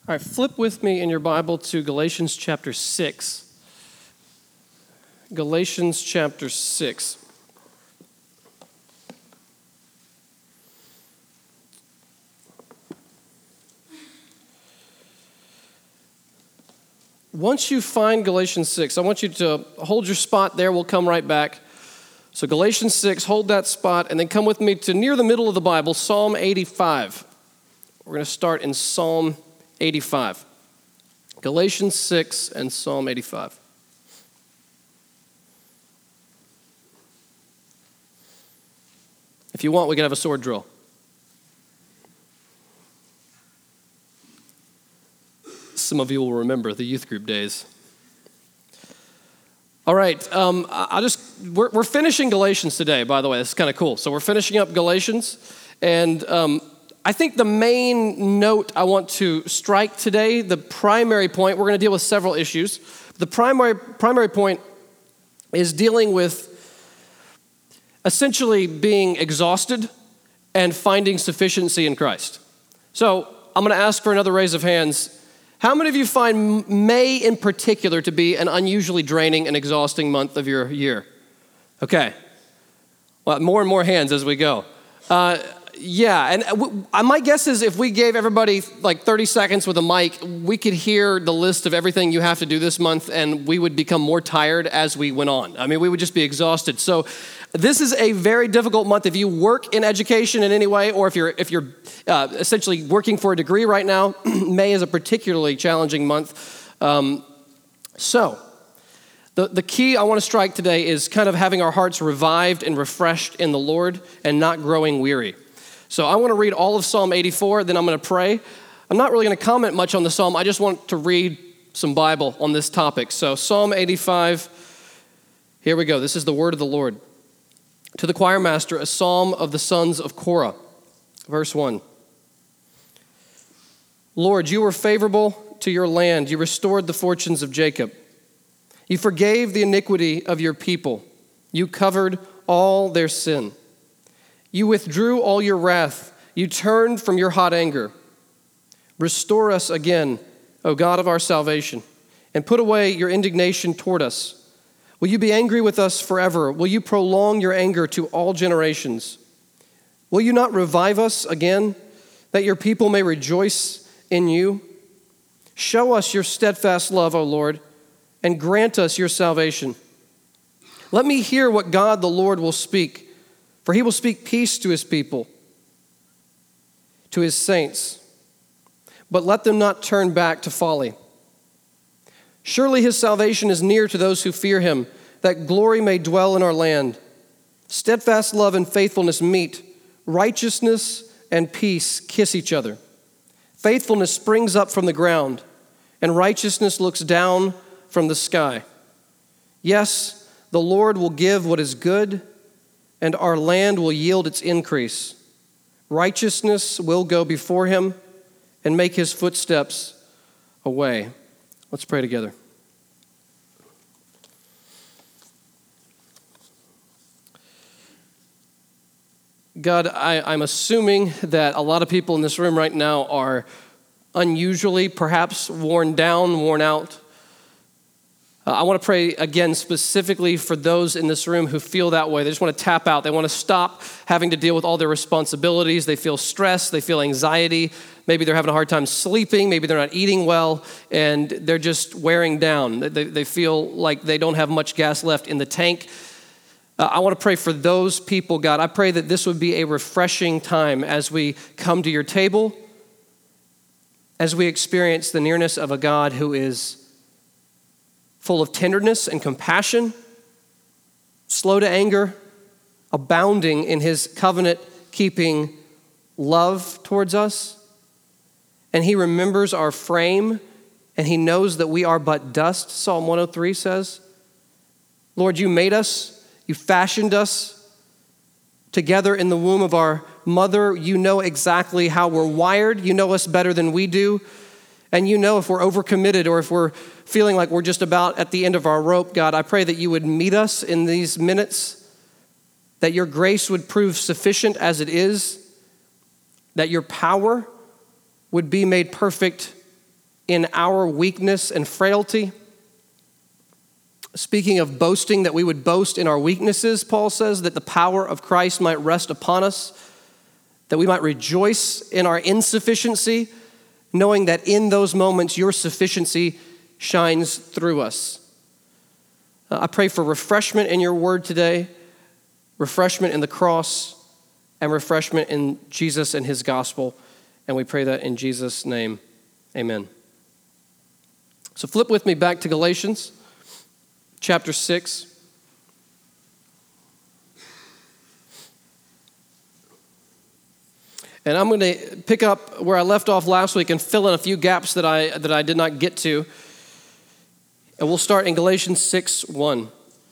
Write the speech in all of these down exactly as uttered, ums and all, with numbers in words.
All right, flip with me in your Bible to Galatians chapter six. Galatians chapter six. Once you find Galatians six, I want you to hold your spot there. We'll come right back. So Galatians six, hold that spot, and then come with me to near the middle of the Bible, Psalm eighty-five. We're going to start in Psalm eighty-five. Galatians six and Psalm eighty-five. If you want, we can have a sword drill. Some of you will remember the youth group days. All right, um, I just we're, we're finishing Galatians today, by the way. This is kind of cool. So we're finishing up Galatians, and um, I think the main note I want to strike today, the primary point, we're going to deal with several issues. The primary primary point is dealing with essentially being exhausted and finding sufficiency in Christ. So I'm going to ask for another raise of hands. How many of you find May in particular to be an unusually draining and exhausting month of your year? Okay. Well, more and more hands as we go. Uh, yeah, and w- my guess is if we gave everybody like thirty seconds with a mic, we could hear the list of everything you have to do this month, and we would become more tired as we went on. I mean, we would just be exhausted. So this is a very difficult month if you work in education in any way, or if you're if you're uh, essentially working for a degree right now. May is a particularly challenging month. Um, so the, the key I want to strike today is kind of having our hearts revived and refreshed in the Lord and not growing weary. So I want to read all of Psalm eighty-four, then I'm going to pray. I'm not really going to comment much on the psalm. I just want to read some Bible on this topic. So Psalm eighty-five, here we go. This is the word of the Lord. To the choir master, a psalm of the sons of Korah. Verse one. Lord, you were favorable to your land. You restored the fortunes of Jacob. You forgave the iniquity of your people. You covered all their sin. You withdrew all your wrath. You turned from your hot anger. Restore us again, O God of our salvation, and put away your indignation toward us. Will you be angry with us forever? Will you prolong your anger to all generations? Will you not revive us again, that your people may rejoice in you? Show us your steadfast love, O Lord, and grant us your salvation. Let me hear what God the Lord will speak, for he will speak peace to his people, to his saints. But let them not turn back to folly. Surely his salvation is near to those who fear him, that glory may dwell in our land. Steadfast love and faithfulness meet. Righteousness and peace kiss each other. Faithfulness springs up from the ground, and righteousness looks down from the sky. Yes, the Lord will give what is good, and our land will yield its increase. Righteousness will go before him and make his footsteps a way. Let's pray together. God, I, I'm assuming that a lot of people in this room right now are unusually, perhaps worn down, worn out. Uh, I want to pray again specifically for those in this room who feel that way. They just want to tap out. They want to stop having to deal with all their responsibilities. They feel stress. They feel anxiety. Maybe they're having a hard time sleeping. Maybe they're not eating well, and they're just wearing down. They, they feel like they don't have much gas left in the tank. Uh, I want to pray for those people, God. I pray that this would be a refreshing time as we come to your table, as we experience the nearness of a God who is full of tenderness and compassion, slow to anger, abounding in his covenant-keeping love towards us. And he remembers our frame, and he knows that we are but dust, Psalm one oh three says. Lord, you made us, you fashioned us together in the womb of our mother. You know exactly how we're wired. You know us better than we do. And you know if we're overcommitted or if we're feeling like we're just about at the end of our rope. God, I pray that you would meet us in these minutes, that your grace would prove sufficient as it is, that your power would be made perfect in our weakness and frailty. Speaking of boasting, that we would boast in our weaknesses, Paul says, that the power of Christ might rest upon us, that we might rejoice in our insufficiency, knowing that in those moments your sufficiency shines through us. Uh, I pray for refreshment in your word today, refreshment in the cross, and refreshment in Jesus and his gospel. And we pray that in Jesus' name, amen. So flip with me back to Galatians chapter six. And I'm going to pick up where I left off last week and fill in a few gaps that I that I did not get to. And we'll start in Galatians six one.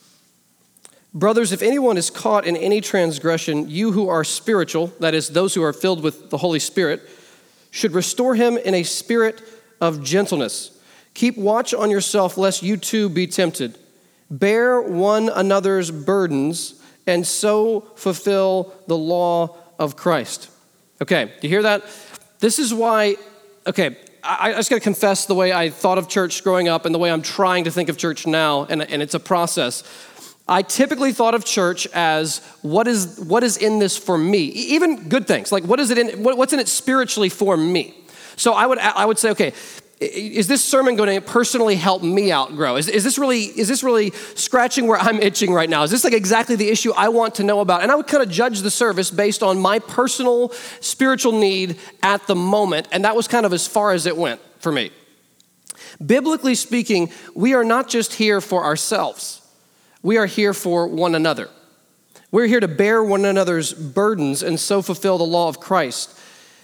Brothers, if anyone is caught in any transgression, you who are spiritual, that is, those who are filled with the Holy Spirit, should restore him in a spirit of gentleness. Keep watch on yourself, lest you too be tempted. Bear one another's burdens, and so fulfill the law of Christ. Okay, you hear that? This is why, okay, I, I just got to confess the way I thought of church growing up and the way I'm trying to think of church now, and, and it's a process. I typically thought of church as what is what is in this for me, even good things. Like what is it in? What, what's in it spiritually for me? So I would I would say, okay, is this sermon going to personally help me outgrow? Is, is this really is this really scratching where I'm itching right now? Is this like exactly the issue I want to know about? And I would kind of judge the service based on my personal spiritual need at the moment, and that was kind of as far as it went for me. Biblically speaking, we are not just here for ourselves. We are here for one another. We're here to bear one another's burdens and so fulfill the law of Christ.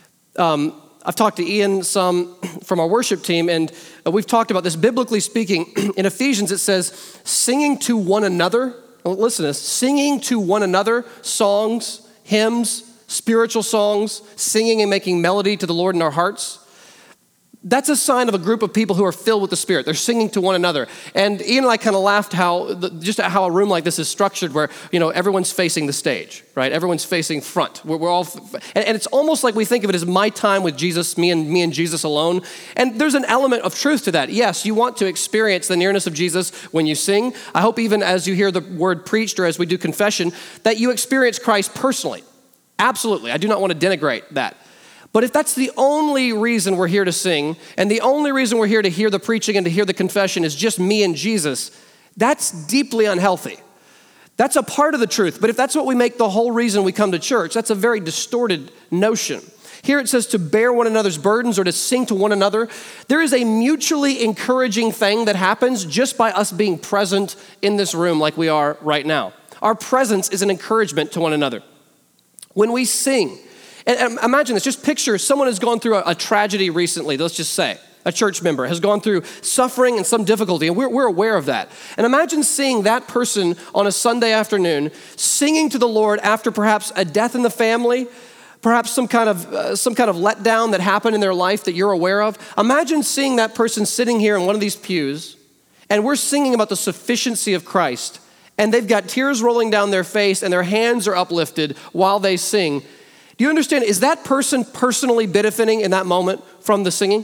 Um, I've talked to Ian some from our worship team, and we've talked about this. Biblically speaking, in Ephesians it says, singing to one another, listen to this, singing to one another songs, hymns, spiritual songs, singing and making melody to the Lord in our hearts. That's a sign of a group of people who are filled with the Spirit. They're singing to one another. And Ian and I kind of laughed how, just how a room like this is structured where, you know, everyone's facing the stage, right? Everyone's facing front. We're, we're all, and, and it's almost like we think of it as my time with Jesus, me and me and Jesus alone. And there's an element of truth to that. Yes, you want to experience the nearness of Jesus when you sing. I hope even as you hear the word preached or as we do confession, that you experience Christ personally. Absolutely. I do not want to denigrate that. But if that's the only reason we're here to sing, and the only reason we're here to hear the preaching and to hear the confession is just me and Jesus, that's deeply unhealthy. That's a part of the truth. But if that's what we make the whole reason we come to church, that's a very distorted notion. Here it says to bear one another's burdens or to sing to one another. There is a mutually encouraging thing that happens just by us being present in this room like we are right now. Our presence is an encouragement to one another. When we sing, and imagine this, just picture someone has gone through a, a tragedy recently, let's just say. A church member has gone through suffering and some difficulty, and we're, we're aware of that. And imagine seeing that person on a Sunday afternoon singing to the Lord after perhaps a death in the family, perhaps some kind of uh, some kind of letdown that happened in their life that you're aware of. Imagine seeing that person sitting here in one of these pews, and we're singing about the sufficiency of Christ, and they've got tears rolling down their face, and their hands are uplifted while they sing. Do you understand? Is that person personally benefiting in that moment from the singing?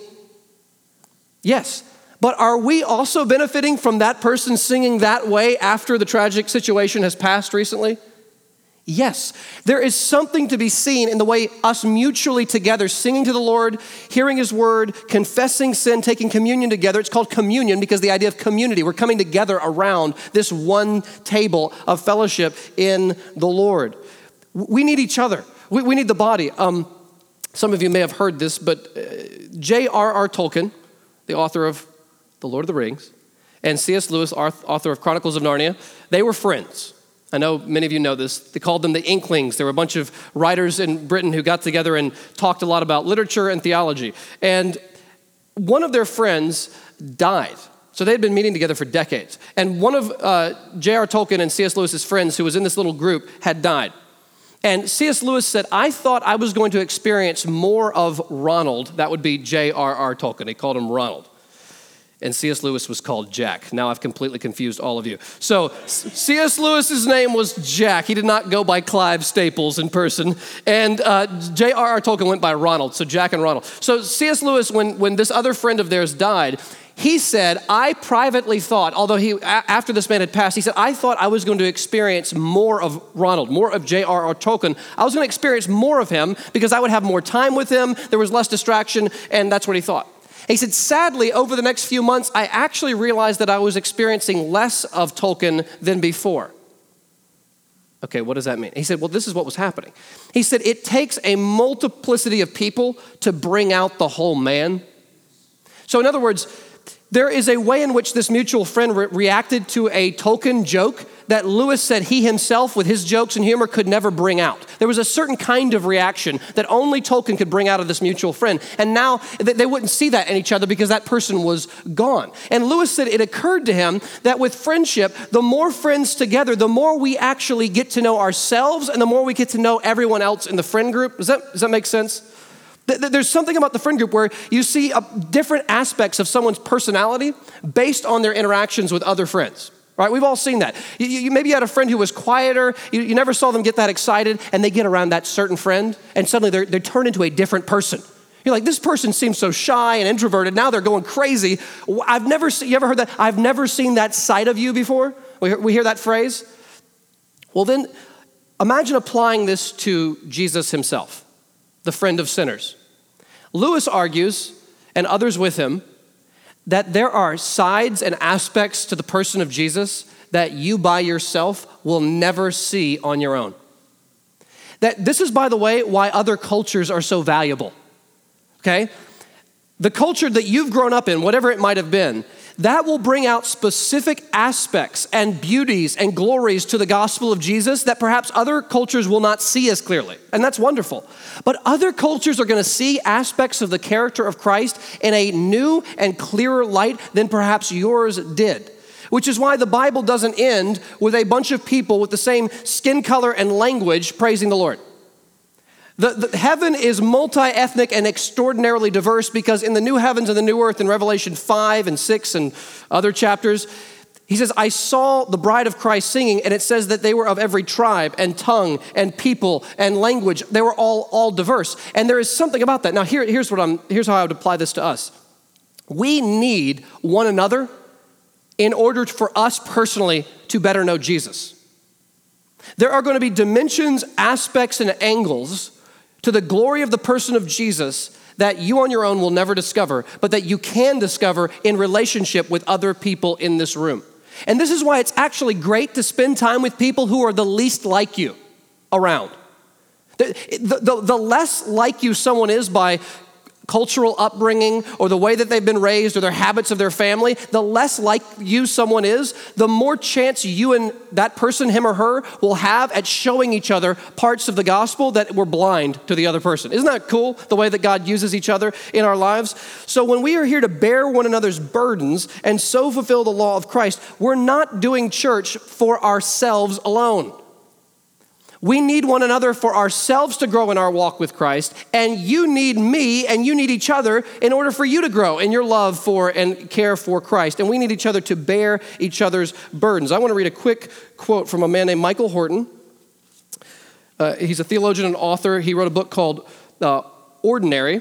Yes. But are we also benefiting from that person singing that way after the tragic situation has passed recently? Yes. There is something to be seen in the way us mutually together, singing to the Lord, hearing his word, confessing sin, taking communion together. It's called communion because the idea of community. We're coming together around this one table of fellowship in the Lord. We need each other. We, we need the body. Um, some of you may have heard this, but uh, J R R Tolkien, the author of The Lord of the Rings, and C S Lewis, author of Chronicles of Narnia, they were friends. I know many of you know this. They called them the Inklings. There were a bunch of writers in Britain who got together and talked a lot about literature and theology. And one of their friends died. So they had been meeting together for decades. And one of uh, J R R Tolkien and C S Lewis's friends who was in this little group had died. And C S Lewis said, I thought I was going to experience more of Ronald. That would be J R R Tolkien. He called him Ronald. and C S. Lewis was called Jack. Now I've completely confused all of you. So C S. Lewis's name was Jack. He did not go by Clive Staples in person. And uh, J R R. Tolkien went by Ronald, so Jack and Ronald. So C S. Lewis, when, when this other friend of theirs died, he said, I privately thought, although he, after this man had passed, he said, I thought I was going to experience more of Ronald, more of J R R. Tolkien. I was going to experience more of him because I would have more time with him, there was less distraction, and that's what he thought. He said, sadly, over the next few months, I actually realized that I was experiencing less of Tolkien than before. Okay, what does that mean? He said, well, this is what was happening. He said, it takes a multiplicity of people to bring out the whole man. So in other words, there is a way in which this mutual friend re- reacted to a Tolkien joke that Lewis said he himself, with his jokes and humor, could never bring out. There was a certain kind of reaction that only Tolkien could bring out of this mutual friend. And now they wouldn't see that in each other because that person was gone. And Lewis said it occurred to him that with friendship, the more friends together, the more we actually get to know ourselves and the more we get to know everyone else in the friend group. Does that, does that make sense? There's something about the friend group where you see different aspects of someone's personality based on their interactions with other friends, right? We've all seen that. You, you, maybe you had a friend who was quieter, you, you never saw them get that excited, and they get around that certain friend, and suddenly they're, they turn into a different person. You're like, this person seems so shy and introverted, now they're going crazy. I've never seen, you ever heard that? I've never seen that side of you before. We hear, we hear that phrase. Well then, imagine applying this to Jesus himself, the friend of sinners. Lewis argues, and others with him, that there are sides and aspects to the person of Jesus that you by yourself will never see on your own. That this is, by the way, why other cultures are so valuable, okay? The culture that you've grown up in, whatever it might have been, that will bring out specific aspects and beauties and glories to the gospel of Jesus that perhaps other cultures will not see as clearly. And that's wonderful. But other cultures are going to see aspects of the character of Christ in a new and clearer light than perhaps yours did. Which is why the Bible doesn't end with a bunch of people with the same skin color and language praising the Lord. The, the heaven is multi-ethnic and extraordinarily diverse because in the new heavens and the new earth in Revelation five and six and other chapters, he says, I saw the bride of Christ singing, and it says that they were of every tribe and tongue and people and language. They were all, all diverse. And there is something about that. Now here, here's what I'm, here's how I would apply this to us. We need one another in order for us personally to better know Jesus. There are going to be dimensions, aspects, and angles to the glory of the person of Jesus that you on your own will never discover, but that you can discover in relationship with other people in this room. And this is why it's actually great to spend time with people who are the least like you around. The, the, the, the less like you someone is by cultural upbringing or the way that they've been raised or their habits of their family, the less like you someone is, the more chance you and that person, him or her, will have at showing each other parts of the gospel that were blind to the other person. Isn't that cool, the way that God uses each other in our lives? So when we are here to bear one another's burdens and so fulfill the law of Christ, we're not doing church for ourselves alone. We need one another for ourselves to grow in our walk with Christ, and you need me and you need each other in order for you to grow in your love for and care for Christ. And we need each other to bear each other's burdens. I want to read a quick quote from a man named Michael Horton. Uh, he's a theologian and author. He wrote a book called uh, Ordinary.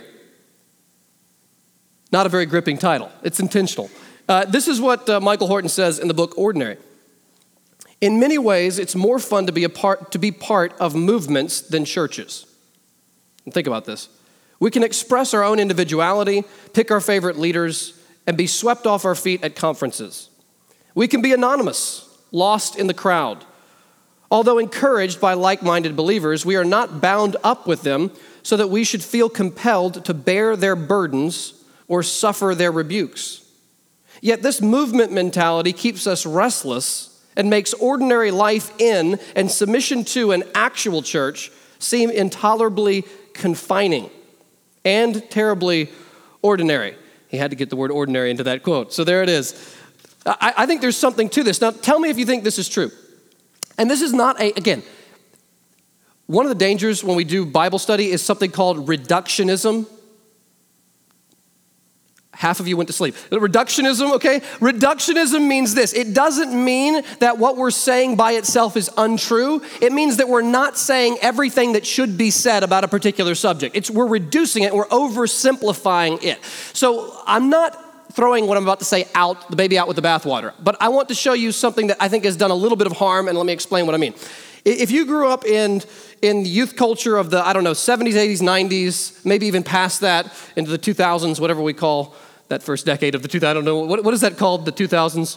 Not a very gripping title. It's intentional. Uh, this is what uh, Michael Horton says in the book Ordinary. In many ways, it's more fun to be a part to be part of movements than churches. And think about this. We can express our own individuality, pick our favorite leaders, and be swept off our feet at conferences. We can be anonymous, lost in the crowd. Although encouraged by like-minded believers, we are not bound up with them so that we should feel compelled to bear their burdens or suffer their rebukes. Yet this movement mentality keeps us restless and makes ordinary life in and submission to an actual church seem intolerably confining and terribly ordinary. He had to get the word ordinary into that quote. So there it is. I, I think there's something to this. Now, tell me if you think this is true. And this is not a, again, one of the dangers when we do Bible study is something called reductionism. Half of you went to sleep. Reductionism, okay? Reductionism means this. It doesn't mean that what we're saying by itself is untrue. It means that we're not saying everything that should be said about a particular subject. It's we're reducing it, we're oversimplifying it. So I'm not throwing what I'm about to say out, the baby out with the bathwater, but I want to show you something that I think has done a little bit of harm, and let me explain what I mean. If you grew up in, in the youth culture of the, I don't know, seventies, eighties, nineties, maybe even past that into the two thousands, whatever we call that first decade of the two thousands, I don't know, what, what is that called, the two thousands?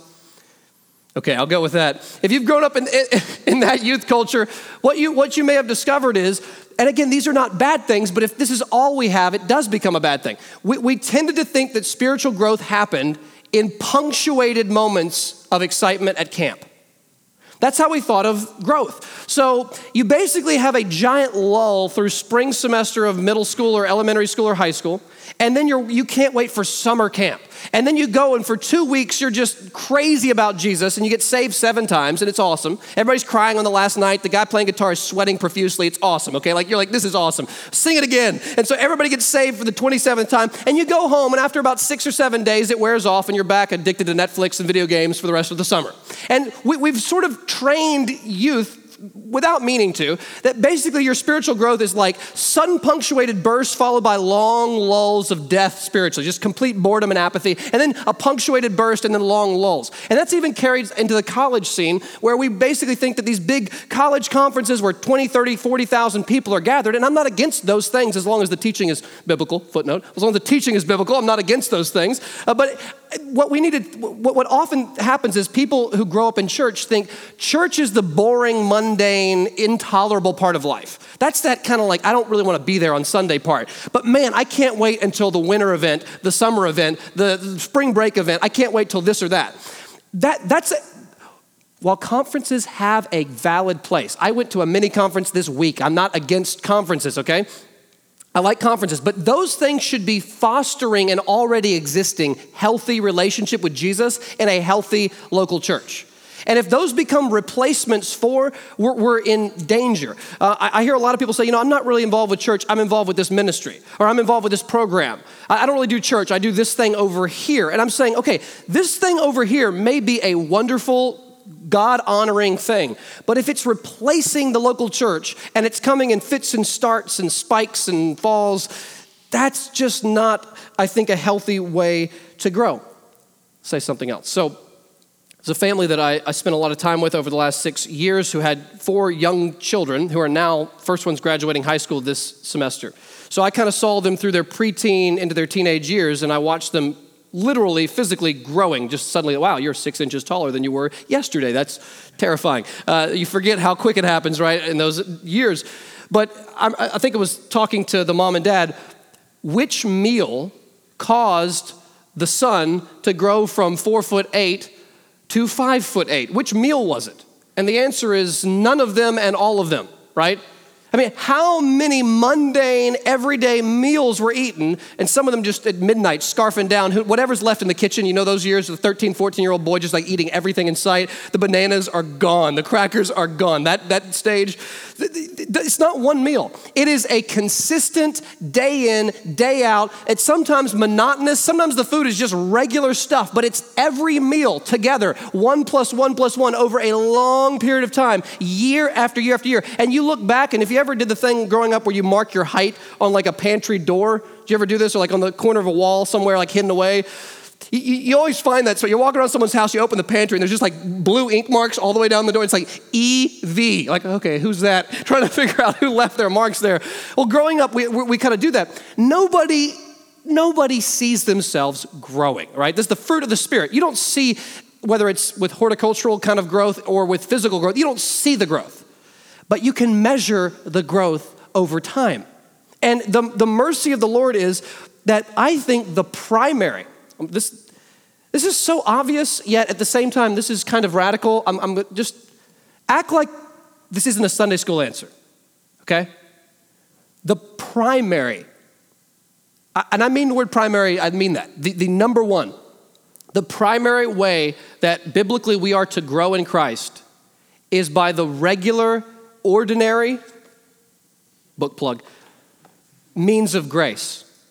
Okay, I'll go with that. If you've grown up in, in, in that youth culture, what you, what you may have discovered is, and again, these are not bad things, but if this is all we have, it does become a bad thing. We, we tended to think that spiritual growth happened in punctuated moments of excitement at camp. That's how we thought of growth. So you basically have a giant lull through spring semester of middle school or elementary school or high school, and then you're, you can't wait for summer camp. And then you go, and for two weeks, you're just crazy about Jesus, and you get saved seven times, and it's awesome. Everybody's crying on the last night. The guy playing guitar is sweating profusely. It's awesome, okay? Like, you're like, this is awesome. Sing it again. And so everybody gets saved for the twenty-seventh time, and you go home, and after about six or seven days, it wears off, and you're back addicted to Netflix and video games for the rest of the summer. And we, we've sort of trained youth without meaning to, that basically your spiritual growth is like sudden punctuated bursts followed by long lulls of death spiritually, just complete boredom and apathy, and then a punctuated burst and then long lulls. And that's even carried into the college scene where we basically think that these big college conferences where twenty, thirty, forty thousand people are gathered, and I'm not against those things as long as the teaching is biblical, footnote, as long as the teaching is biblical, I'm not against those things. Uh, but what we needed, what, what often happens is people who grow up in church think church is the boring, mundane, intolerable part of life. That's that kind of like, I don't really want to be there on Sunday part. But man, I can't wait until the winter event, the summer event, the, the spring break event. I can't wait till this or that. That that's a, while conferences have a valid place. I went to a mini conference this week. I'm not against conferences, okay? I like conferences, but those things should be fostering an already existing healthy relationship with Jesus in a healthy local church. And if those become replacements for, we're, we're in danger. Uh, I, I hear a lot of people say, you know, I'm not really involved with church, I'm involved with this ministry, or I'm involved with this program. I, I don't really do church, I do this thing over here. And I'm saying, okay, this thing over here may be a wonderful, God-honoring thing. But if it's replacing the local church and it's coming in fits and starts and spikes and falls, that's just not, I think, a healthy way to grow. Say something else. So there's a family that I, I spent a lot of time with over the last six years who had four young children who are now, first one's graduating high school this semester. So I kind of saw them through their preteen into their teenage years, and I watched them literally, physically growing, just suddenly, wow, you're six inches taller than you were yesterday. That's terrifying. Uh, you forget how quick it happens, right, in those years. But I, I think it was talking to the mom and dad, which meal caused the son to grow from four foot eight to five foot eight? Which meal was it? And the answer is none of them and all of them, right? I mean, how many mundane, everyday meals were eaten, and some of them just at midnight, scarfing down whatever's left in the kitchen. You know those years, the thirteen, fourteen-year-old boy just like eating everything in sight. The bananas are gone. The crackers are gone. That, that stage, it's not one meal. It is a consistent day in, day out. It's sometimes monotonous. Sometimes the food is just regular stuff, but it's every meal together, one plus one plus one over a long period of time, year after year after year. And you look back, and if you ever did the thing growing up where you mark your height on like a pantry door? Did you ever do this? Or like on the corner of a wall somewhere like hidden away? You, you always find that. So you're walking around someone's house, you open the pantry, and there's just like blue ink marks all the way down the door. It's like E V. Like, okay, who's that? Trying to figure out who left their marks there. Well, growing up, we, we, we kind of do that. Nobody, nobody sees themselves growing, right? This is the fruit of the Spirit. You don't see, whether it's with horticultural kind of growth or with physical growth, you don't see the growth. But you can measure the growth over time. And the, the mercy of the Lord is that I think the primary, this, this is so obvious, yet at the same time, this is kind of radical. I'm, I'm just, act like this isn't a Sunday school answer, okay? The primary, and I mean the word primary, I mean that. The, the number one, the primary way that biblically we are to grow in Christ is by the regular, ordinary, book plug, means of grace.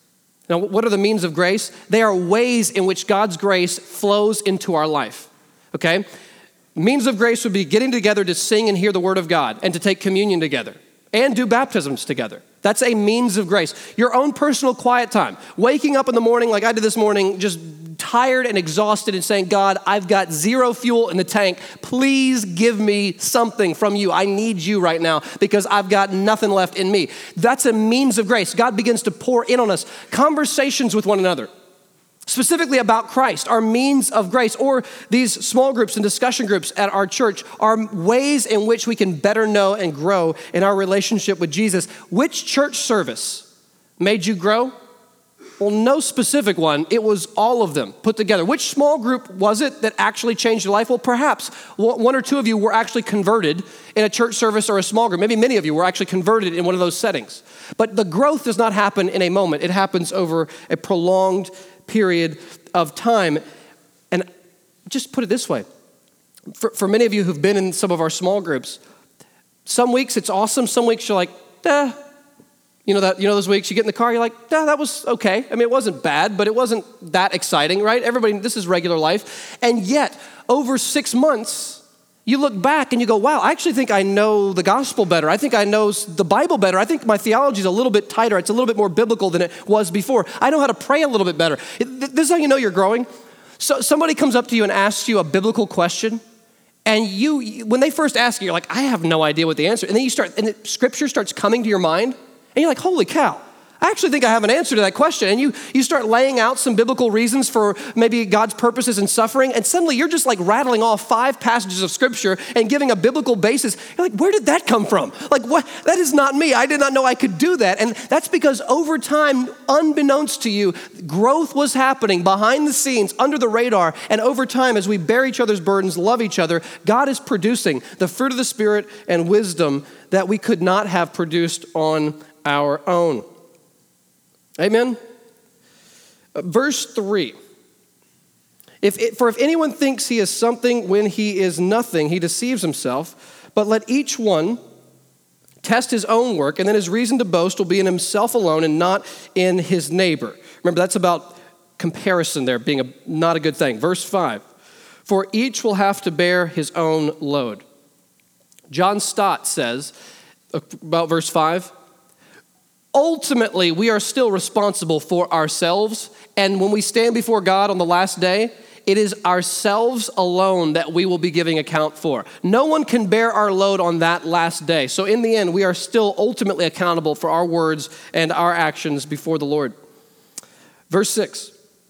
Now, what are the means of grace? They are ways in which God's grace flows into our life, okay? Means of grace would be getting together to sing and hear the word of God and to take communion together and do baptisms together. That's a means of grace. Your own personal quiet time. Waking up in the morning like I did this morning, just tired and exhausted and saying, God, I've got zero fuel in the tank. Please give me something from you. I need you right now because I've got nothing left in me. That's a means of grace. God begins to pour in on us. Conversations with one another, specifically about Christ, are means of grace. Or these small groups and discussion groups at our church are ways in which we can better know and grow in our relationship with Jesus. Which church service made you grow? Well, no specific one. It was all of them put together. Which small group was it that actually changed your life? Well, perhaps one or two of you were actually converted in a church service or a small group. Maybe many of you were actually converted in one of those settings. But the growth does not happen in a moment. It happens over a prolonged period of time. And just put it this way. For, for many of you who've been in some of our small groups, some weeks it's awesome. Some weeks you're like, eh. You know that, you know those weeks you get in the car, you're like, nah, that was okay. I mean, it wasn't bad, but it wasn't that exciting, right? Everybody, this is regular life. And yet, over six months, you look back and you go, wow, I actually think I know the gospel better. I think I know the Bible better. I think my theology is a little bit tighter. It's a little bit more biblical than it was before. I know how to pray a little bit better. This is how you know you're growing. So somebody comes up to you and asks you a biblical question, and you, when they first ask you, you're like, I have no idea what the answer is. And then you start, and the scripture starts coming to your mind. And you're like, holy cow, I actually think I have an answer to that question. And you you start laying out some biblical reasons for maybe God's purposes in suffering. And suddenly you're just like rattling off five passages of scripture and giving a biblical basis. You're like, where did that come from? Like, what? That is not me. I did not know I could do that. And that's because over time, unbeknownst to you, growth was happening behind the scenes, under the radar. And over time, as we bear each other's burdens, love each other, God is producing the fruit of the Spirit and wisdom that we could not have produced on our own. Amen? Uh, verse three. If it, for if anyone thinks he is something when he is nothing, he deceives himself. But let each one test his own work, and then his reason to boast will be in himself alone and not in his neighbor. Remember, that's about comparison there being a, not a good thing. Verse five. For each will have to bear his own load. John Stott says about verse five, ultimately, we are still responsible for ourselves. And when we stand before God on the last day, it is ourselves alone that we will be giving account for. No one can bear our load on that last day. So in the end, we are still ultimately accountable for our words and our actions before the Lord. Verse six.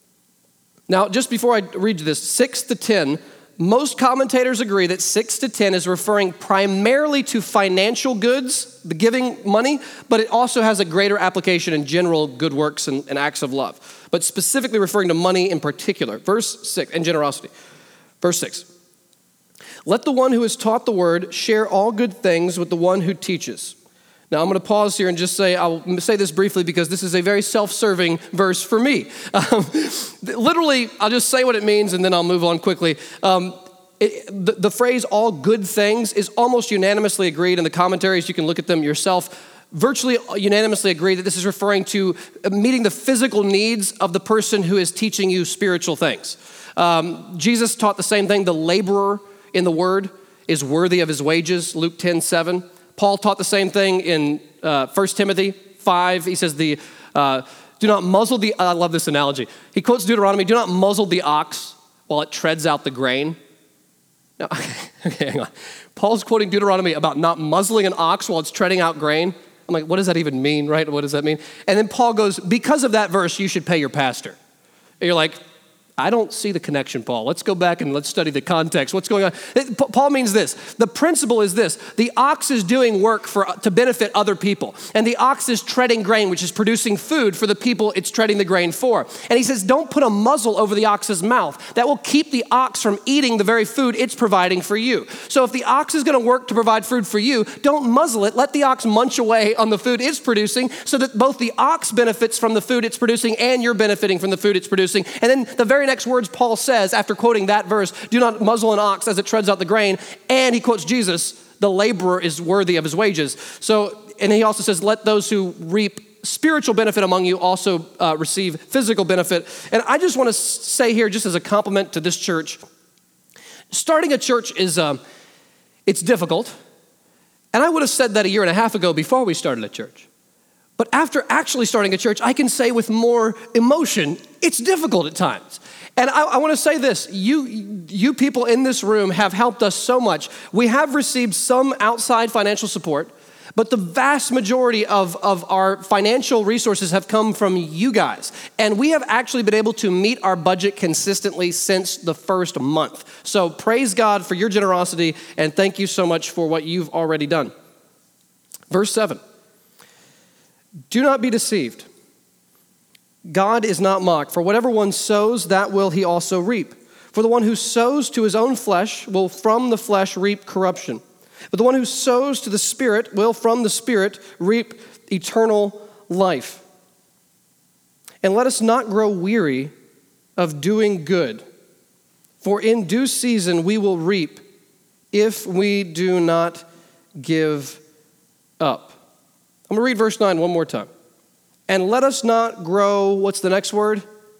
Now, just before I read you this, six to ten, most commentators agree that six to ten is referring primarily to financial goods, the giving money, but it also has a greater application in general good works and, and acts of love, but specifically referring to money in particular. Verse six, and generosity. Verse six, let the one who is taught the word share all good things with the one who teaches. Now, I'm going to pause here and just say, I'll say this briefly because this is a very self-serving verse for me. Um, literally, I'll just say what it means and then I'll move on quickly. Um, it, the, the phrase all good things is almost unanimously agreed in the commentaries. You can look at them yourself. Virtually unanimously agree that this is referring to meeting the physical needs of the person who is teaching you spiritual things. Um, Jesus taught the same thing. The laborer in the word is worthy of his wages, Luke ten seven. Paul taught the same thing in uh, First Timothy five. He says, "The uh, do not muzzle the," I love this analogy. He quotes Deuteronomy, "Do not muzzle the ox while it treads out the grain." Now, okay, okay, hang on. Paul's quoting Deuteronomy about not muzzling an ox while it's treading out grain. I'm like, what does that even mean, right? What does that mean? And then Paul goes, because of that verse, you should pay your pastor. And you're like, I don't see the connection, Paul. Let's go back and let's study the context. What's going on? Paul means this. The principle is this. The ox is doing work for to benefit other people. And the ox is treading grain, which is producing food for the people it's treading the grain for. And he says, don't put a muzzle over the ox's mouth. That will keep the ox from eating the very food it's providing for you. So if the ox is going to work to provide food for you, don't muzzle it. Let the ox munch away on the food it's producing so that both the ox benefits from the food it's producing and you're benefiting from the food it's producing. And then the very next words Paul says after quoting that verse, do not muzzle an ox as it treads out the grain. And he quotes Jesus, the laborer is worthy of his wages. So, and he also says, let those who reap spiritual benefit among you also uh, receive physical benefit. And I just want to say here, just as a compliment to this church, starting a church is, um, it's difficult. And I would have said that a year and a half ago before we started a church. But after actually starting a church, I can say with more emotion, it's difficult at times. And I, I want to say this, you, you people in this room have helped us so much. We have received some outside financial support, but the vast majority of, of our financial resources have come from you guys. And we have actually been able to meet our budget consistently since the first month. So praise God for your generosity, and thank you so much for what you've already done. Verse seven, do not be deceived. God is not mocked, for whatever one sows, that will he also reap. For the one who sows to his own flesh will from the flesh reap corruption. But the one who sows to the Spirit will from the Spirit reap eternal life. And let us not grow weary of doing good, for in due season we will reap if we do not give up. I'm going to read verse nine one more time. And let us not grow, what's the next word?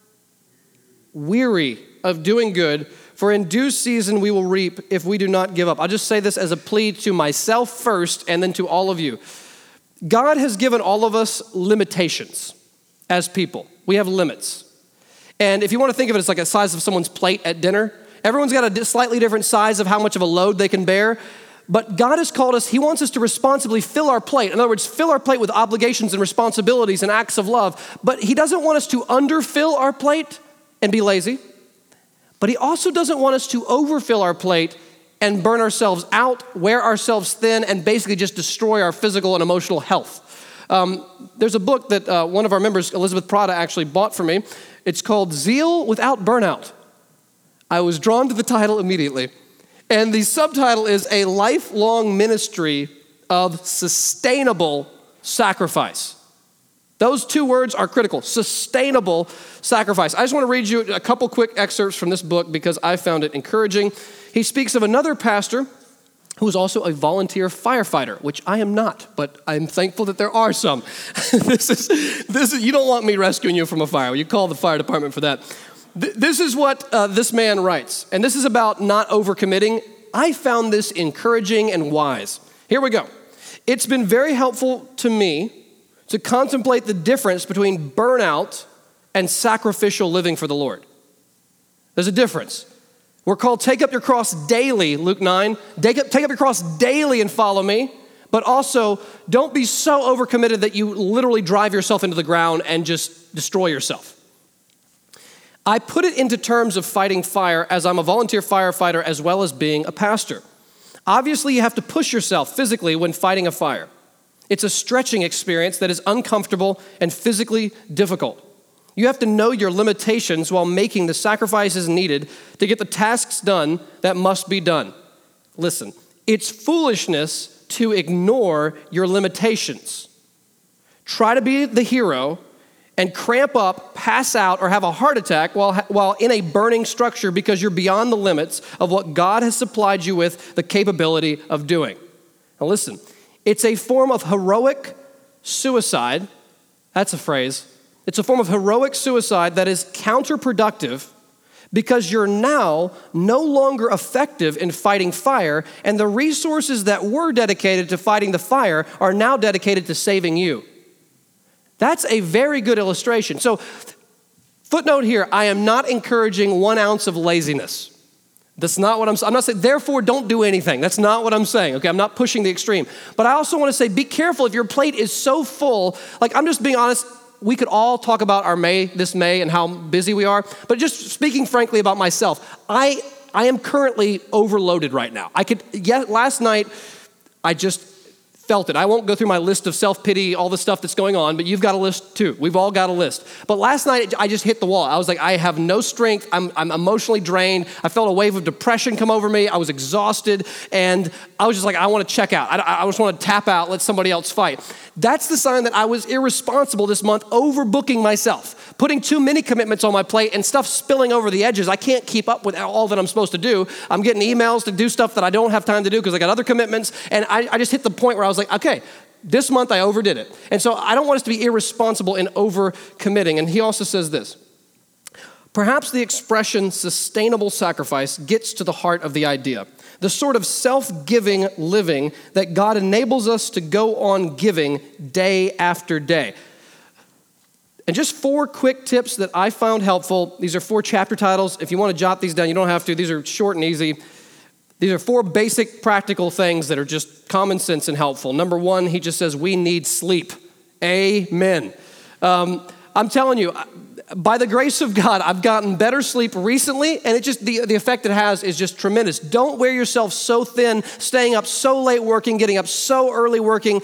Weary of doing good, for in due season we will reap if we do not give up. I'll just say this as a plea to myself first and then to all of you. God has given all of us limitations as people. We have limits. And if you want to think of it as like a size of someone's plate at dinner, everyone's got a slightly different size of how much of a load they can bear. But God has called us, he wants us to responsibly fill our plate. In other words, fill our plate with obligations and responsibilities and acts of love. But he doesn't want us to underfill our plate and be lazy. But he also doesn't want us to overfill our plate and burn ourselves out, wear ourselves thin, and basically just destroy our physical and emotional health. Um, there's a book that uh, one of our members, Elizabeth Prada, actually bought for me. It's called Zeal Without Burnout. I was drawn to the title immediately. And the subtitle is A Lifelong Ministry of Sustainable Sacrifice. Those two words are critical, sustainable sacrifice. I just want to read you a couple quick excerpts from this book because I found it encouraging. He speaks of another pastor who is also a volunteer firefighter, which I am not, but I'm thankful that there are some. this is, this is, you don't want me rescuing you from a fire. You call the fire department for that. This is what uh, this man writes, and this is about not overcommitting. I found this encouraging and wise. Here we go. It's been very helpful to me to contemplate the difference between burnout and sacrificial living for the Lord. There's a difference. We're called take up your cross daily, Luke nine. Take up, take up your cross daily and follow me, but also don't be so overcommitted that you literally drive yourself into the ground and just destroy yourself. I put it into terms of fighting fire as I'm a volunteer firefighter as well as being a pastor. Obviously, you have to push yourself physically when fighting a fire. It's a stretching experience that is uncomfortable and physically difficult. You have to know your limitations while making the sacrifices needed to get the tasks done that must be done. Listen, it's foolishness to ignore your limitations. Try to be the hero and cramp up, pass out, or have a heart attack while, while in a burning structure because you're beyond the limits of what God has supplied you with the capability of doing. Now listen, it's a form of heroic suicide. That's a phrase. It's a form of heroic suicide that is counterproductive because you're now no longer effective in fighting fire, and the resources that were dedicated to fighting the fire are now dedicated to saving you. That's a very good illustration. So, footnote here, I am not encouraging one ounce of laziness. That's not what I'm saying. I'm not saying, therefore, don't do anything. That's not what I'm saying, okay? I'm not pushing the extreme. But I also want to say, be careful if your plate is so full. Like, I'm just being honest, we could all talk about our May, this May, and how busy we are. But just speaking frankly about myself, I I am currently overloaded right now. I could, yeah, last night, I just felt it. I won't go through my list of self-pity, all the stuff that's going on, but you've got a list too. We've all got a list. But last night, I just hit the wall. I was like, I have no strength. I'm, I'm emotionally drained. I felt a wave of depression come over me. I was exhausted, and I was just like, I want to check out. I, I just want to tap out, let somebody else fight. That's the sign that I was irresponsible this month, overbooking myself, putting too many commitments on my plate and stuff spilling over the edges. I can't keep up with all that I'm supposed to do. I'm getting emails to do stuff that I don't have time to do because I got other commitments, and I, I just hit the point where I was like, okay, This month I overdid it. And so I don't want us to be irresponsible in over-committing. And he also says this, perhaps the expression sustainable sacrifice gets to the heart of the idea, the sort of self-giving living that God enables us to go on giving day after day. And just four quick tips that I found helpful. These are four chapter titles. If you want to jot these down, you don't have to. These are short and easy. These are four basic practical things that are just common sense and helpful. Number one, he just says, we need sleep. Amen. Um, I'm telling you, by the grace of God, I've gotten better sleep recently, and it just the, the effect it has is just tremendous. Don't wear yourself so thin, staying up so late working, getting up so early working.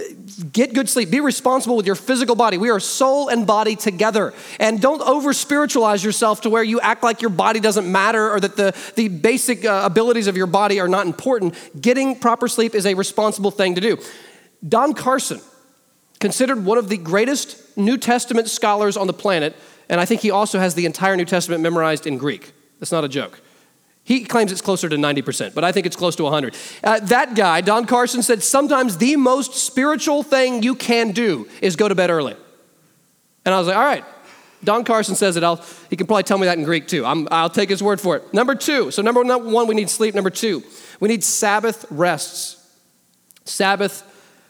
Get good sleep. Be responsible with your physical body. We are soul and body together. And don't over-spiritualize yourself to where you act like your body doesn't matter or that the, the basic uh, abilities of your body are not important. Getting proper sleep is a responsible thing to do. Don Carson, considered one of the greatest New Testament scholars on the planet, and I think he also has the entire New Testament memorized in Greek. That's not a joke. He claims it's closer to ninety percent, but I think it's close to one hundred. Uh, that guy, Don Carson, said sometimes the most spiritual thing you can do is go to bed early. And I was like, all right, Don Carson says it. I'll, he can probably tell me that in Greek too. I'm, I'll take his word for it. Number two, so number one, we need sleep. Number two, we need Sabbath rests. Sabbath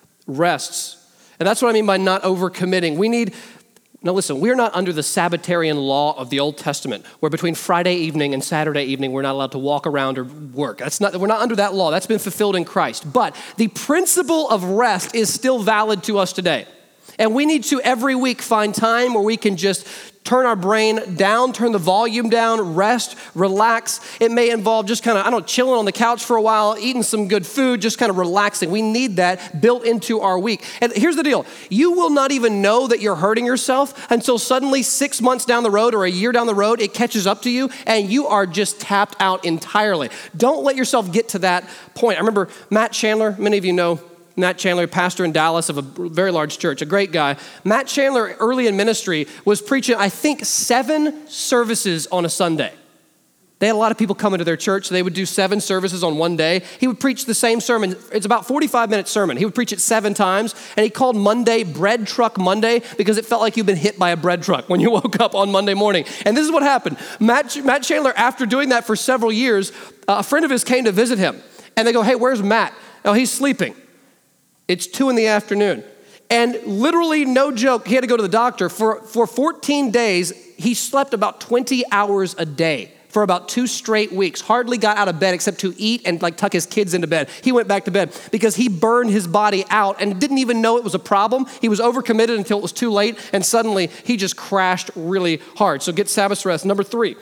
rests. And that's what I mean by not overcommitting. We need, now listen, we're not under the Sabbatarian law of the Old Testament, where between Friday evening and Saturday evening, we're not allowed to walk around or work. That's not, we're not under that law. That's been fulfilled in Christ. But the principle of rest is still valid to us today. And we need to every week find time where we can just turn our brain down, turn the volume down, rest, relax. It may involve just kind of, I don't know, chilling on the couch for a while, eating some good food, just kind of relaxing. We need that built into our week. And here's the deal. You will not even know that you're hurting yourself until suddenly six months down the road or a year down the road, it catches up to you and you are just tapped out entirely. Don't let yourself get to that point. I remember Matt Chandler, many of you know Matt Chandler, pastor in Dallas of a very large church, a great guy. Matt Chandler, early in ministry, was preaching, I think, seven services on a Sunday. They had a lot of people coming to their church. So they would do seven services on one day. He would preach the same sermon. It's about forty-five minute sermon. He would preach it seven times. And he called Monday Bread Truck Monday because it felt like you'd been hit by a bread truck when you woke up on Monday morning. And this is what happened. Matt, Matt Chandler, after doing that for several years, uh, a friend of his came to visit him. And they go, hey, where's Matt? Oh, he's sleeping. It's two in the afternoon. And literally, no joke, he had to go to the doctor. For, for fourteen days, he slept about twenty hours a day for about two straight weeks. Hardly got out of bed except to eat and like tuck his kids into bed. He went back to bed because he burned his body out and didn't even know it was a problem. He was overcommitted until it was too late. And suddenly, he just crashed really hard. So get Sabbath rest. Number three,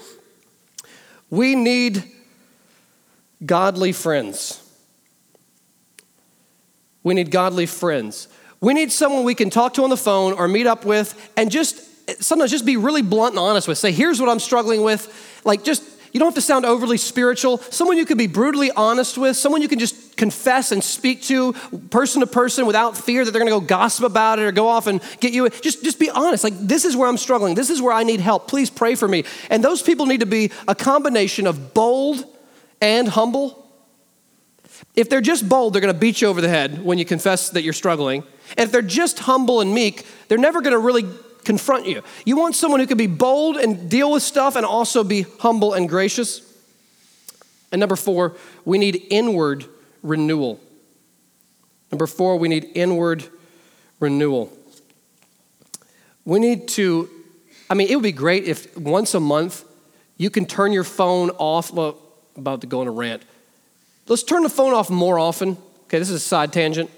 we need godly friends. We need godly friends. We need someone we can talk to on the phone or meet up with and just sometimes just be really blunt and honest with. Say, here's what I'm struggling with. Like just, you don't have to sound overly spiritual. Someone you can be brutally honest with. Someone you can just confess and speak to person to person without fear that they're gonna go gossip about it or go off and get you. Just, just be honest. Like this is where I'm struggling. This is where I need help. Please pray for me. And those people need to be a combination of bold and humble. If they're just bold, they're going to beat you over the head when you confess that you're struggling. And if they're just humble and meek, they're never going to really confront you. You want someone who can be bold and deal with stuff and also be humble and gracious. And number four, we need inward renewal. Number four, we need inward renewal. We need to, I mean, it would be great if once a month you can turn your phone off. Well, I'm about to go on a rant. Let's turn the phone off more often. Okay, this is a side tangent.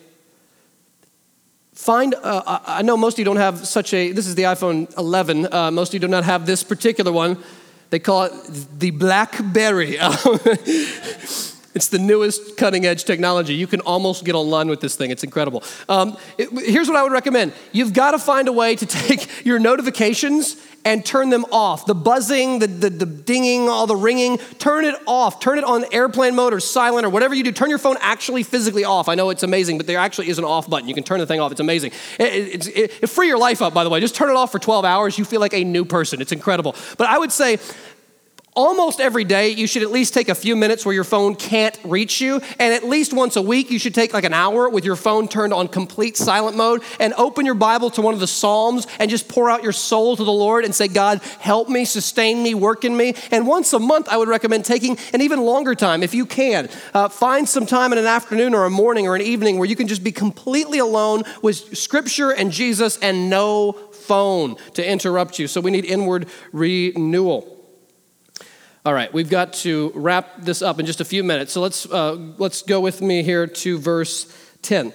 Find, uh, I know most of you don't have such a, this is the iPhone eleven. Uh, most of you do not have this particular one. They call it the BlackBerry. It's the newest cutting edge technology. You can almost get online with this thing. It's incredible. Um, it, here's what I would recommend. You've got to find a way to take your notifications and turn them off. The buzzing, the, the, the dinging, all the ringing, turn it off. Turn it on airplane mode or silent or whatever you do. Turn your phone actually physically off. I know it's amazing, but there actually is an off button. You can turn the thing off. It's amazing. It, it, it, it free your life up, by the way. Just turn it off for twelve hours. You feel like a new person. It's incredible. But I would say, Almost every day, you should at least take a few minutes where your phone can't reach you. And at least once a week, you should take like an hour with your phone turned on complete silent mode and open your Bible to one of the Psalms and just pour out your soul to the Lord and say, God, help me, sustain me, work in me. And once a month, I would recommend taking an even longer time if you can. Uh, find some time in an afternoon or a morning or an evening where you can just be completely alone with Scripture and Jesus and no phone to interrupt you. So we need inward renewal. All right, we've got to wrap this up in just a few minutes. So let's uh, let's go with me here to verse ten.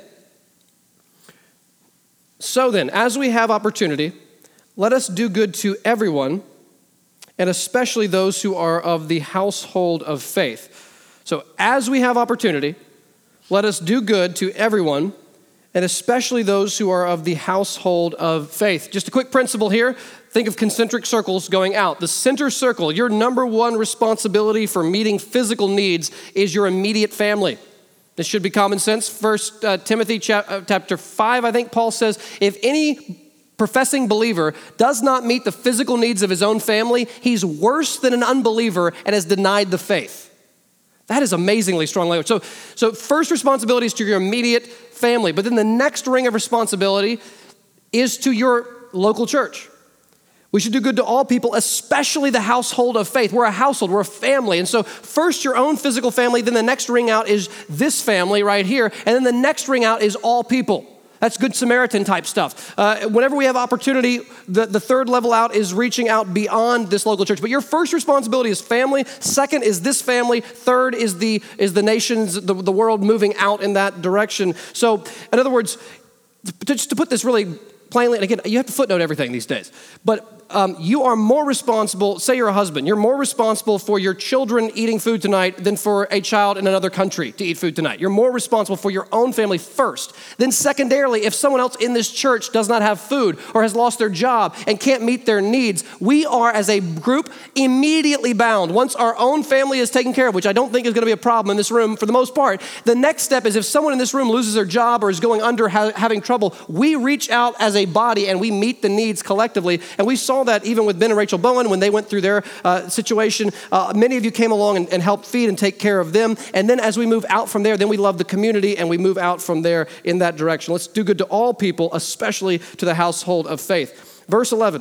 So then, as we have opportunity, let us do good to everyone, and especially those who are of the household of faith. So as we have opportunity, let us do good to everyone, and especially those who are of the household of faith. Just a quick principle here. Think of concentric circles going out. The center circle, your number one responsibility for meeting physical needs is your immediate family. This should be common sense. First uh, Timothy chapter five, I think Paul says, if any professing believer does not meet the physical needs of his own family, he's worse than an unbeliever and has denied the faith. That is amazingly strong language. So, so first responsibility is to your immediate family, but then the next ring of responsibility is to your local church. We should do good to all people, especially the household of faith. We're a household, we're a family. And so first your own physical family, then the next ring out is this family right here, and then the next ring out is all people. That's Good Samaritan type stuff. Uh, whenever we have opportunity, the, the third level out is reaching out beyond this local church. But your first responsibility is family. Second is this family. Third is the is the nations, the, the world moving out in that direction. So in other words, just to put this really plainly, and again, you have to footnote everything these days, but Um, you are more responsible, say you're a husband, you're more responsible for your children eating food tonight than for a child in another country to eat food tonight. You're more responsible for your own family first. Then secondarily, if someone else in this church does not have food or has lost their job and can't meet their needs, we are as a group immediately bound. Once our own family is taken care of, which I don't think is going to be a problem in this room for the most part, the next step is if someone in this room loses their job or is going under ha- having trouble, we reach out as a body and we meet the needs collectively. And we saw that even with Ben and Rachel Bowen when they went through their uh, situation. Uh, many of you came along and, and helped feed and take care of them. And then as we move out from there, then we love the community and we move out from there in that direction. Let's do good to all people, especially to the household of faith. Verse eleven,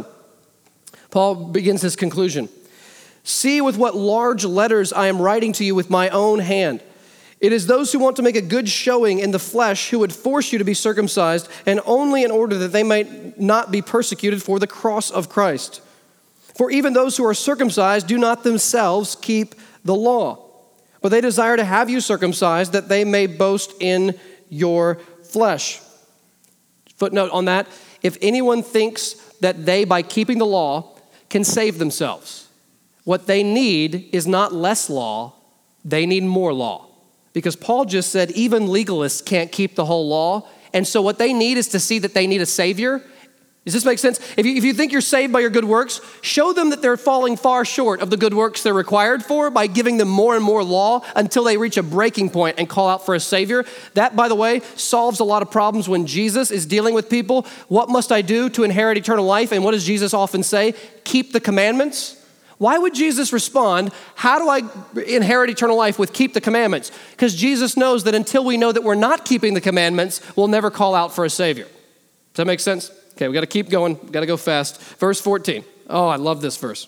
Paul begins his conclusion. See with what large letters I am writing to you with my own hand. It is those who want to make a good showing in the flesh who would force you to be circumcised, and only in order that they might not be persecuted for the cross of Christ. For even those who are circumcised do not themselves keep the law, but they desire to have you circumcised that they may boast in your flesh. Footnote on that, if anyone thinks that they, by keeping the law, can save themselves, what they need is not less law, they need more law. Because Paul just said even legalists can't keep the whole law. And so what they need is to see that they need a savior. Does this make sense? If you, if you think you're saved by your good works, show them that they're falling far short of the good works they're required for by giving them more and more law until they reach a breaking point and call out for a savior. That, by the way, solves a lot of problems when Jesus is dealing with people. What must I do to inherit eternal life? And what does Jesus often say? Keep the commandments. Why would Jesus respond, how do I inherit eternal life with keep the commandments? Because Jesus knows that until we know that we're not keeping the commandments, we'll never call out for a savior. Does that make sense? Okay, we got to keep going. We got to go fast. Verse fourteen. Oh, I love this verse.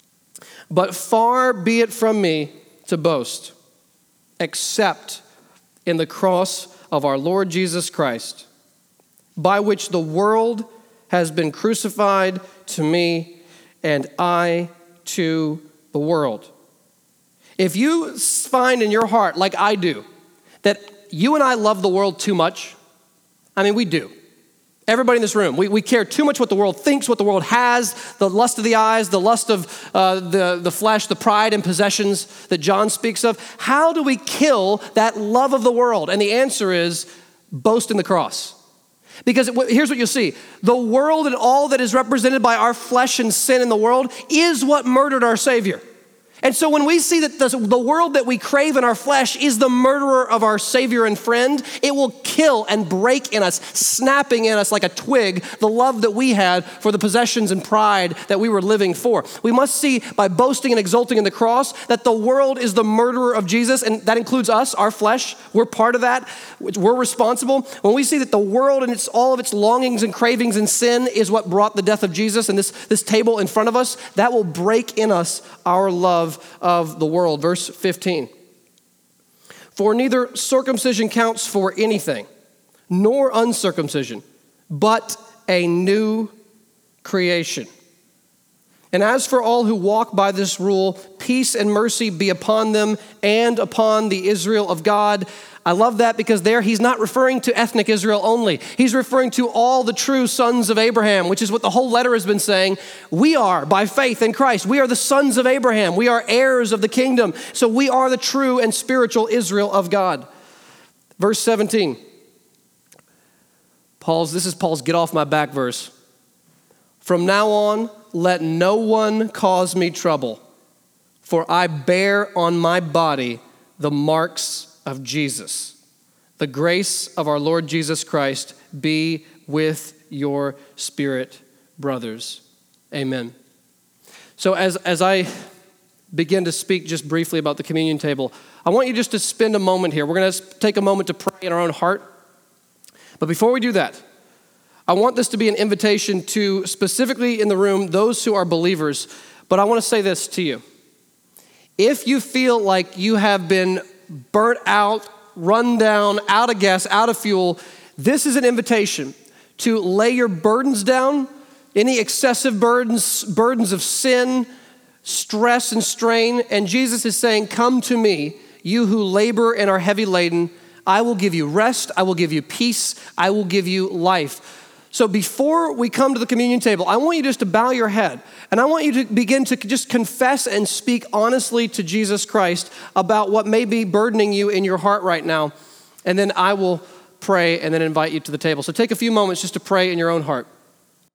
But far be it from me to boast, except in the cross of our Lord Jesus Christ, by which the world has been crucified to me, and I to the world. If you find in your heart, like I do, that you and I love the world too much, I mean, we do. Everybody in this room, we, we care too much what the world thinks, what the world has, the lust of the eyes, the lust of uh, the, the flesh, the pride and possessions that John speaks of. How do we kill that love of the world? And the answer is boast in the cross. Because it, here's what you'll see. The world and all that is represented by our flesh and sin in the world is what murdered our Savior. And so when we see that the, the world that we crave in our flesh is the murderer of our Savior and friend, it will kill and break in us, snapping in us like a twig, the love that we had for the possessions and pride that we were living for. We must see by boasting and exulting in the cross that the world is the murderer of Jesus, and that includes us, our flesh. We're part of that. We're responsible. When we see that the world and its all of its longings and cravings and sin is what brought the death of Jesus, and this, this table in front of us, that will break in us our love of the world. Verse fifteen. For neither circumcision counts for anything, nor uncircumcision, but a new creation. And as for all who walk by this rule, peace and mercy be upon them and upon the Israel of God. I love that because there he's not referring to ethnic Israel only. He's referring to all the true sons of Abraham, which is what the whole letter has been saying. We are, by faith in Christ, we are the sons of Abraham. We are heirs of the kingdom. So we are the true and spiritual Israel of God. Verse seventeen. Paul's, this is Paul's get off my back verse. From now on, let no one cause me trouble, for I bear on my body the marks of Jesus. The grace of our Lord Jesus Christ be with your spirit, brothers. Amen. So as, as I begin to speak just briefly about the communion table, I want you just to spend a moment here. We're going to take a moment to pray in our own heart. But before we do that, I want this to be an invitation to, specifically in the room, those who are believers. But I want to say this to you. If you feel like you have been burnt out, run down, out of gas, out of fuel, this is an invitation to lay your burdens down, any excessive burdens, burdens of sin, stress and strain. And Jesus is saying, come to me, you who labor and are heavy laden. I will give you rest. I will give you peace. I will give you life. So before we come to the communion table, I want you just to bow your head, and I want you to begin to just confess and speak honestly to Jesus Christ about what may be burdening you in your heart right now, and then I will pray and then invite you to the table. So take a few moments just to pray in your own heart.